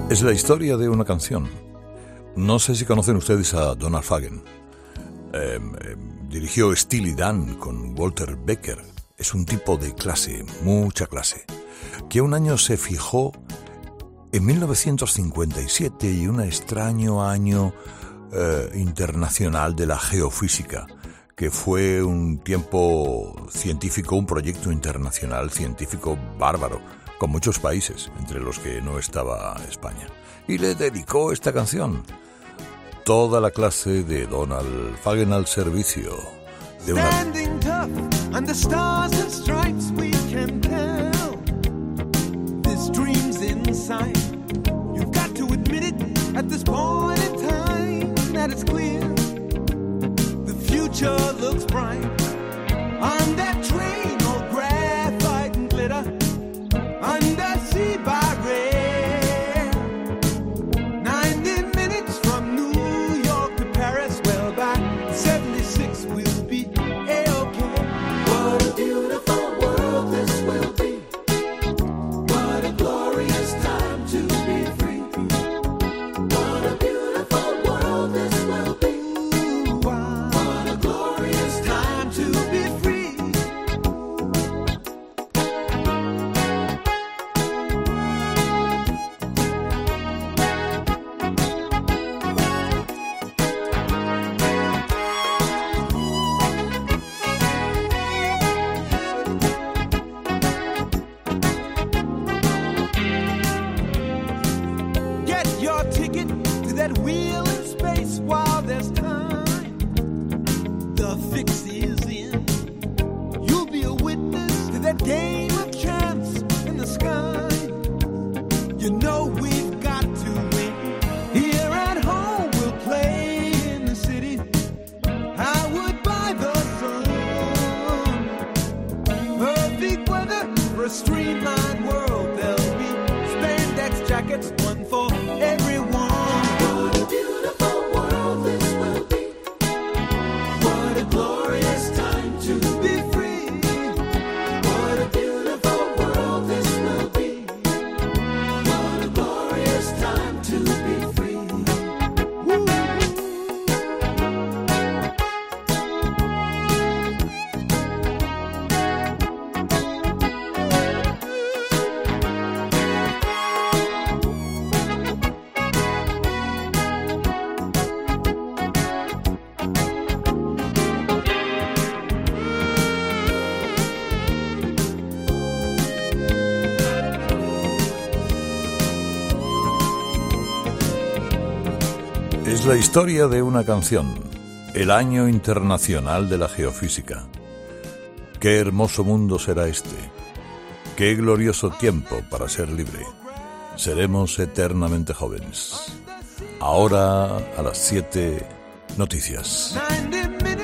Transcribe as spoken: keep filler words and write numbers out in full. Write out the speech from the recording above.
Es la historia de una canción. No sé si conocen ustedes a Donald Fagen. Eh, eh, dirigió Steely Dan con Walter Becker. Es un tipo de clase, mucha clase, que un año se fijó en mil novecientos cincuenta y siete y un extraño año eh, internacional de la geofísica, que fue un tiempo científico, un proyecto internacional científico bárbaro, con muchos países, entre los que no estaba España. Y le dedicó esta canción. Toda la clase de Donald Fagen al servicio de una... Standing tough under stars and stripes, we can tell this dream's inside. You've got to admit it at this point in time that it's clear the future looks bright. On that train, all graphite and glitter, undersea by rail. Ninety minutes from New York to Paris, well by seventy-six we'll be A-OK. What a beautiful world this will be. What a glorious time to be free. What a beautiful world this will be. What a glorious time to be free. Get your ticket to that wheel in space while there's time. The fix is in. You'll be a witness to that game of chance in the sky. You know we've got to win. Here at home we'll play in the city. I would buy the sun. Perfect weather for a streamlined world. There'll be spandex jackets, one for everyone. What a beautiful world this will be. What a glorious time to be free. What a beautiful world this will be. What a glorious time to be free. Woo. Es la historia de una canción, el Año Internacional de la Geofísica. Qué hermoso mundo será este, qué glorioso tiempo para ser libre. Seremos eternamente jóvenes. Ahora, a las siete, noticias. ninety minutes